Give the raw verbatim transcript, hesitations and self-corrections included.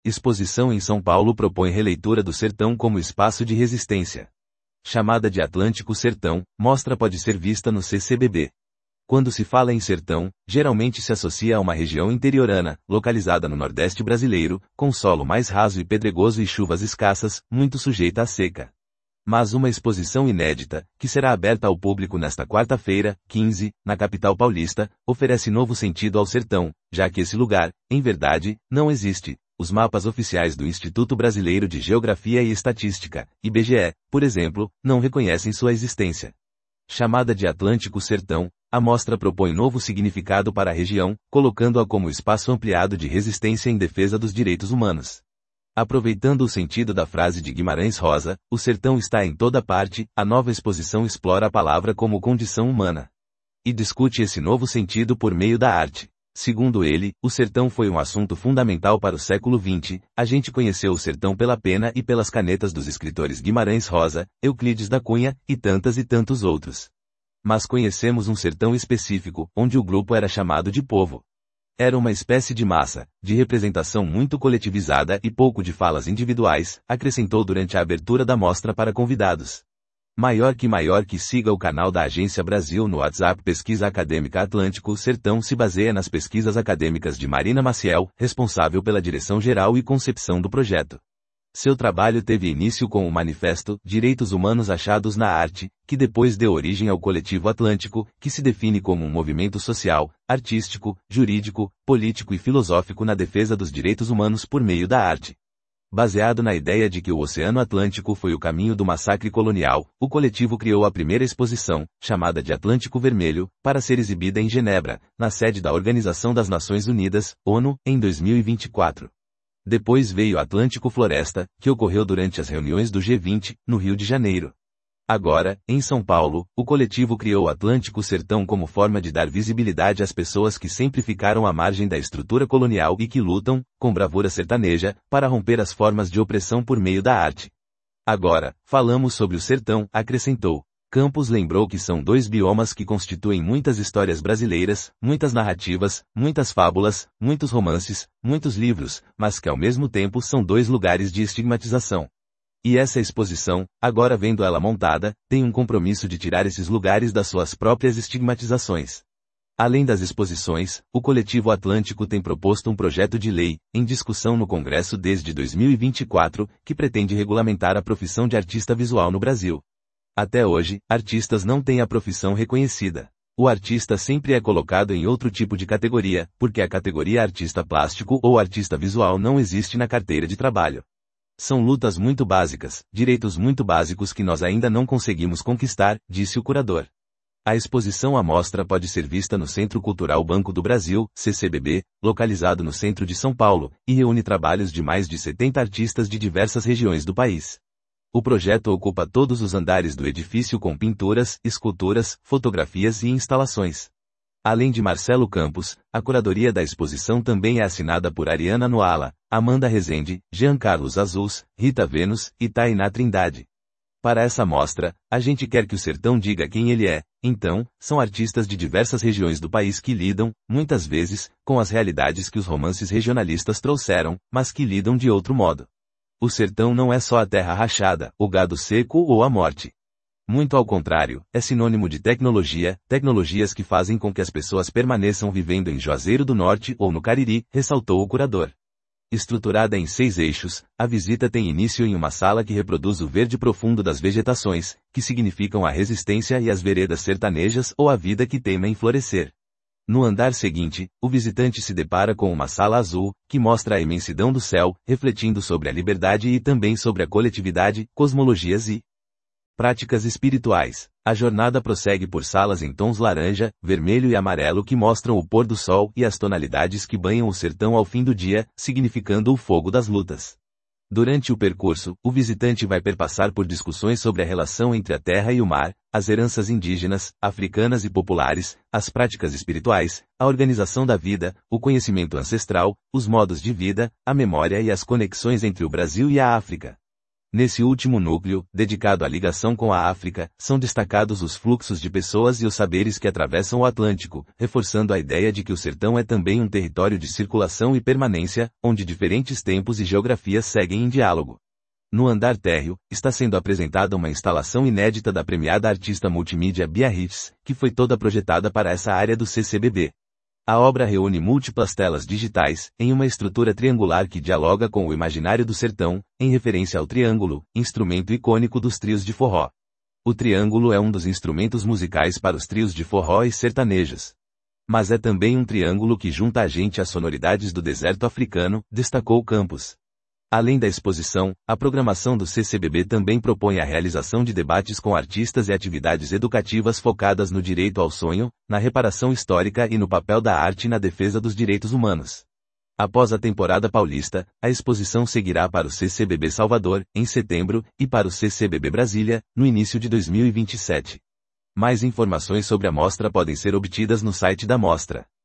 Exposição em São Paulo propõe releitura do sertão como espaço de resistência. Chamada de Atlântico Sertão, mostra pode ser vista no C C B B. Quando se fala em sertão, geralmente se associa a uma região interiorana, localizada no Nordeste brasileiro, com solo mais raso e pedregoso e chuvas escassas, muito sujeita à seca. Mas uma exposição inédita, que será aberta ao público nesta quarta-feira, quinze, na capital paulista, oferece novo sentido ao sertão, já que esse lugar, em verdade, não existe. Os mapas oficiais do Instituto Brasileiro de Geografia e Estatística, I B G E, por exemplo, não reconhecem sua existência. Chamada de Atlântico Sertão, a mostra propõe novo significado para a região, colocando-a como espaço ampliado de resistência em defesa dos direitos humanos. Aproveitando o sentido da frase de Guimarães Rosa, o sertão está em toda parte, a nova exposição explora a palavra como condição humana. E discute esse novo sentido por meio da arte. Segundo ele, o sertão foi um assunto fundamental para o século vinte, a gente conheceu o sertão pela pena e pelas canetas dos escritores Guimarães Rosa, Euclides da Cunha, e tantas e tantos outros. Mas conhecemos um sertão específico, onde o grupo era chamado de povo. Era uma espécie de massa, de representação muito coletivizada e pouco de falas individuais, acrescentou durante a abertura da mostra para convidados. Maior que maior que siga o canal da Agência Brasil no WhatsApp. Pesquisa Acadêmica Atlântico Sertão se baseia nas pesquisas acadêmicas de Marina Maciel, responsável pela direção geral e concepção do projeto. Seu trabalho teve início com o manifesto Direitos Humanos Achados na Arte, que depois deu origem ao Coletivo Atlântico, que se define como um movimento social, artístico, jurídico, político e filosófico na defesa dos direitos humanos por meio da arte. Baseado na ideia de que o Oceano Atlântico foi o caminho do massacre colonial, o coletivo criou a primeira exposição, chamada de Atlântico Vermelho, para ser exibida em Genebra, na sede da Organização das Nações Unidas, ONU, em dois mil e vinte e quatro. Depois veio Atlântico Floresta, que ocorreu durante as reuniões do G vinte, no Rio de Janeiro. Agora, em São Paulo, o coletivo criou o Atlântico Sertão como forma de dar visibilidade às pessoas que sempre ficaram à margem da estrutura colonial e que lutam, com bravura sertaneja, para romper as formas de opressão por meio da arte. Agora, falamos sobre o sertão, acrescentou. Campos lembrou que são dois biomas que constituem muitas histórias brasileiras, muitas narrativas, muitas fábulas, muitos romances, muitos livros, mas que ao mesmo tempo são dois lugares de estigmatização. E essa exposição, agora vendo ela montada, tem um compromisso de tirar esses lugares das suas próprias estigmatizações. Além das exposições, o Coletivo Atlântico tem proposto um projeto de lei, em discussão no Congresso desde dois mil e vinte e quatro, que pretende regulamentar a profissão de artista visual no Brasil. Até hoje, artistas não têm a profissão reconhecida. O artista sempre é colocado em outro tipo de categoria, porque a categoria artista plástico ou artista visual não existe na carteira de trabalho. São lutas muito básicas, direitos muito básicos que nós ainda não conseguimos conquistar, disse o curador. A exposição à mostra pode ser vista no Centro Cultural Banco do Brasil, C C B B, localizado no centro de São Paulo, e reúne trabalhos de mais de setenta artistas de diversas regiões do país. O projeto ocupa todos os andares do edifício com pinturas, esculturas, fotografias e instalações. Além de Marcelo Campos, a curadoria da exposição também é assinada por Ariana Noala, Amanda Rezende, Jean Carlos Azuls, Rita Vênus e Tainá Trindade. Para essa mostra, a gente quer que o sertão diga quem ele é, então, são artistas de diversas regiões do país que lidam, muitas vezes, com as realidades que os romances regionalistas trouxeram, mas que lidam de outro modo. O sertão não é só a terra rachada, o gado seco ou a morte. Muito ao contrário, é sinônimo de tecnologia, tecnologias que fazem com que as pessoas permaneçam vivendo em Juazeiro do Norte ou no Cariri, ressaltou o curador. Estruturada em seis eixos, a visita tem início em uma sala que reproduz o verde profundo das vegetações, que significam a resistência e as veredas sertanejas ou a vida que teima em florescer. No andar seguinte, o visitante se depara com uma sala azul, que mostra a imensidão do céu, refletindo sobre a liberdade e também sobre a coletividade, cosmologias e práticas espirituais. A jornada prossegue por salas em tons laranja, vermelho e amarelo que mostram o pôr do sol e as tonalidades que banham o sertão ao fim do dia, significando o fogo das lutas. Durante o percurso, o visitante vai perpassar por discussões sobre a relação entre a terra e o mar, as heranças indígenas, africanas e populares, as práticas espirituais, a organização da vida, o conhecimento ancestral, os modos de vida, a memória e as conexões entre o Brasil e a África. Nesse último núcleo, dedicado à ligação com a África, são destacados os fluxos de pessoas e os saberes que atravessam o Atlântico, reforçando a ideia de que o sertão é também um território de circulação e permanência, onde diferentes tempos e geografias seguem em diálogo. No andar térreo, está sendo apresentada uma instalação inédita da premiada artista multimídia Biarritz, que foi toda projetada para essa área do C C B B. A obra reúne múltiplas telas digitais, em uma estrutura triangular que dialoga com o imaginário do sertão, em referência ao triângulo, instrumento icônico dos trios de forró. O triângulo é um dos instrumentos musicais para os trios de forró e sertanejos. Mas é também um triângulo que junta a gente às sonoridades do deserto africano, destacou Campos. Além da exposição, a programação do C C B B também propõe a realização de debates com artistas e atividades educativas focadas no direito ao sonho, na reparação histórica e no papel da arte na defesa dos direitos humanos. Após a temporada paulista, a exposição seguirá para o C C B B Salvador, em setembro, e para o C C B B Brasília, no início de dois mil e vinte e sete. Mais informações sobre a mostra podem ser obtidas no site da mostra.